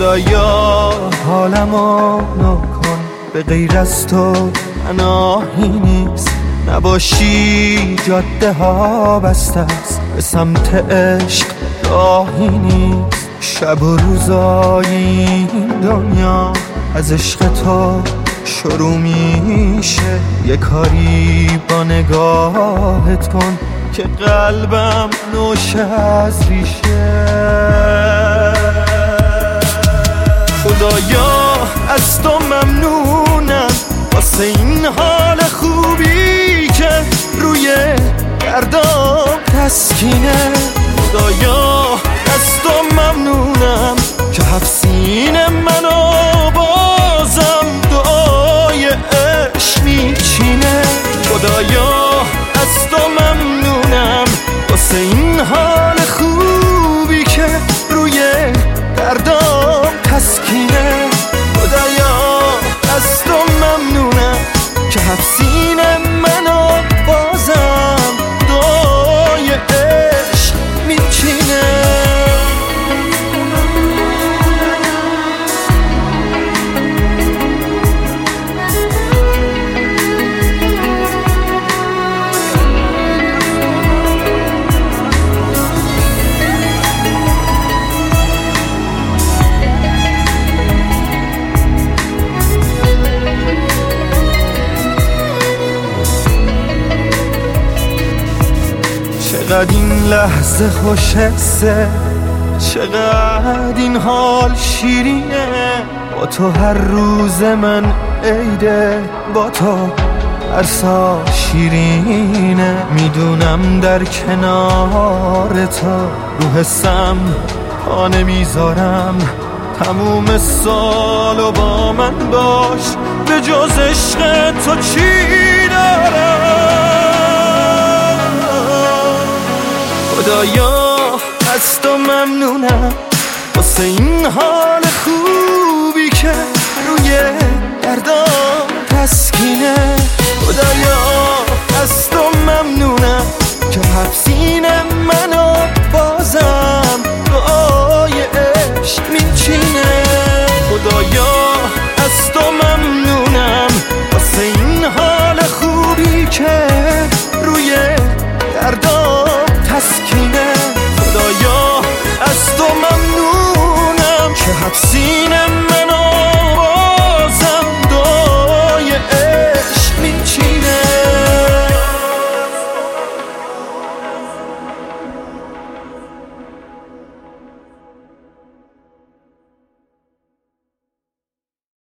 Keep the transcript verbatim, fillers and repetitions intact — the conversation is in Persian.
خدایا حالمو نکن، به غیر از تو پناهی نیست. نباشی جاده ها بسته است، به سمت عشق راهی نیست. شب و روزای این دنیا از عشق تو شروع میشه. یه کاری با نگاهت کن که قلبم نوشه از ریشه. خدایا از تو ممنونم واسه این حال خوبی که روی دردام تسکینه. خدایا از تو ممنونم که حفظین منو بازم دعای عشق میچینه. خدایا از تو ممنونم واسه این حال خوبی که روی دردام تسکینه. خدایا از تو ممنونم که حفظین منو بازم دعای عشق میچینه. چقدر این لحظه خوش حسه، چقدر این حال شیرینه. با تو هر روز من عیده، با تو هر سال شیرینه. میدونم در کنار تو رو حسم پا نمیذارم. تموم سالو با من باش، به جز عشق تو چی دارم. خدایا از تو ممنونم واسه این حال خوبی که روی دردام تسکینه. خدایا از تو ممنونم که حفظین منو